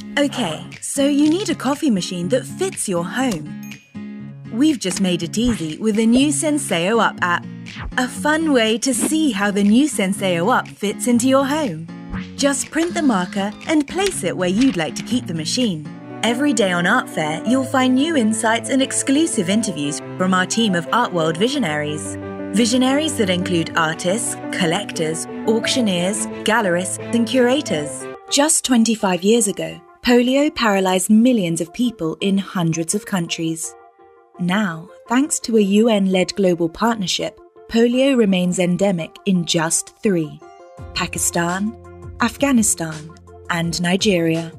Okay, so you need a coffee machine that fits your home. We've just made it easy with the new Senseo Up app. A fun way to see how the new Senseo Up fits into your home. Just print the marker and place it where you'd like to keep the machine. Every day on Art Fair, you'll find new insights and exclusive interviews from our team of Art World visionaries. Visionaries that include artists, collectors, auctioneers, gallerists, and curators. Just 25 years ago, polio paralysed millions of people in hundreds of countries. Now, thanks to a UN-led global partnership, polio remains endemic in just 3: Pakistan, Afghanistan, and Nigeria.